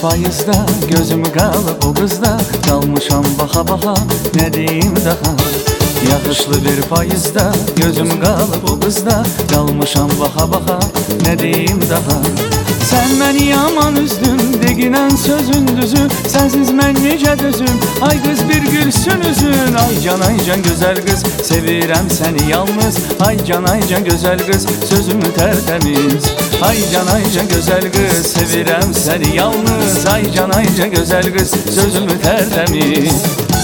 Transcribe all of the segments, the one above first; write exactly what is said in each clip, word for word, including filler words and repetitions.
payızda, gözüm qalıb o qızda, qalmışam baxa baxa, nə deyim daha. Yaxışlı bir payızda, gözüm qalıb o qızda, qalmışam baxa baxa, nə deyim daha. Sən məni yaman üzdün, deginən sözün düzü, sənsiz mən necə düzüm, ay qız bir gülsün üzün. Ay can ay can gözəl qız, sevirəm səni yalnız, ay can ay can gözəl qız, sözümü tərtəmiz. Ay can ay can gözəl qız, sevirəm səni yalnız, ay can ay can gözəl qız, sözümü tərtəmiz.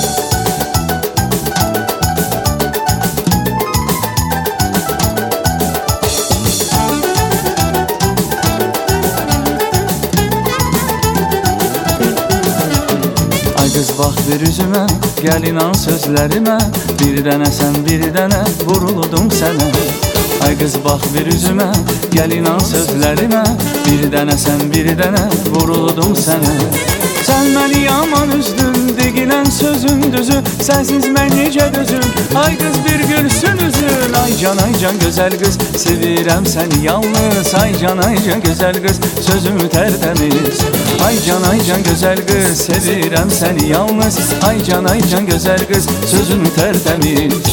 Qız bax bir üzümə, gəl inan sözlərimə, bir dənə sən bir dənə vuruldum sənə. Ay qız bax bir üzümə, gəl inan sözlərimə, bir dənə sən bir dənə vuruldum sənə. Sən məni yaman üzdün, deginən sözün düzü, sənsiz mən necə düzüm, ay qız bir gülsün üzün. Ay can ay can gözəl qız, sevirəm səni yalnız, ay can ay can gözəl qız, sözümü tərtəmiz. Ay can ay can gözəl qız, sevirəm səni yalnız, ay can ay can gözəl qız, sözümü tərtəmiz.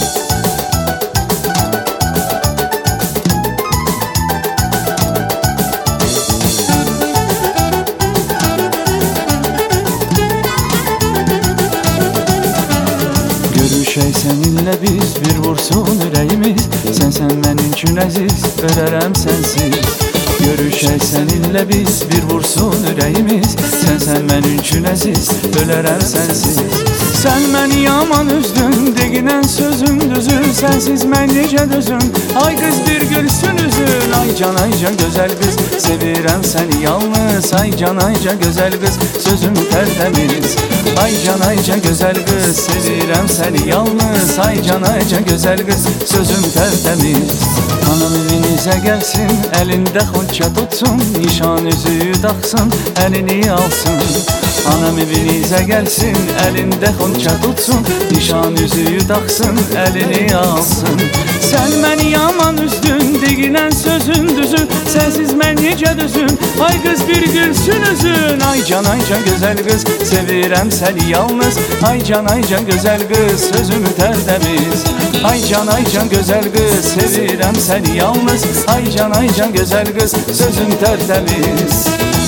Görüşək səninlə biz, bir vursun ürəyimiz, sən sən mənim üçün əziz, ölərəm sənsiz. Görüşək səninlə biz, bir vursun ürəyimiz, sən sən mənim üçün əziz, ölərəm sənsiz. Sən məni yaman üzdün, deginən sözün düzün, sənsiz mən necə düzüm, ay qız bir gülsün üzün. Ay can ay can gözəl qız, sevirəm səni yalnız, ay can ay can gözəl qız, sözümü tərtəmiz. Ay can ay can gözəl qız, sevirəm səni yalnız, ay can ay can gözəl qız, sözüm tərtəmiz. Anam evinizə gəlsin, əlində xonça tutsun, nişan üzüyü taxsın, əlini alsın. Anam evinizə gəlsin, əlində xonça tutsun, nişan üzüyü taxsın, əlini alsın. Sən məni yaman üzdün, deginən sözün düzün, sənsiz mən necə düzüm, ay qız bir gülsün üzün. Ay can ay can gözəl qız, sevirəm səni yalnız, ay can ay can gözəl qız, sözümü tərtəmiz. Ay can ay can gözəl qız, sevirəm səni yalnız, ay can ay can gözəl qız, sözüm tərtəmiz.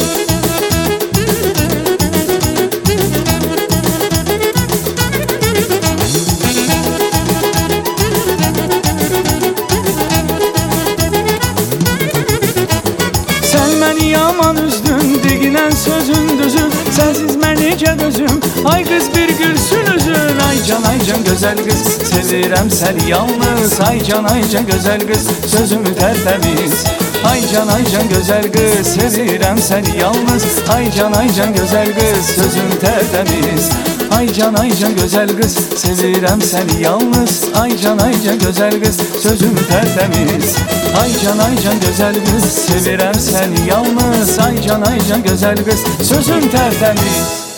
Sən məni yaman üzdün, deginən sözün düzün, sənsiz mən necə düzüm, ay qız bir gülsün üzün. Ay can ay can gözəl qız, sevirəm səni yalnız, ay can ay can gözəl qız, sözümü tərtəmiz. Ay can ay can gözəl qız, sevirəm səni yalnız, ay can ay can gözəl qız, sözüm tərtəmiz. Ay can ay can gözəl qız, sevirəm səni yalnız, ay can ay can gözəl qız, sözüm tərtəmiz. Ay can ay can gözəl qız, sevirəm səni yalnız, ay can ay can gözəl qız, sözüm tərtəmiz.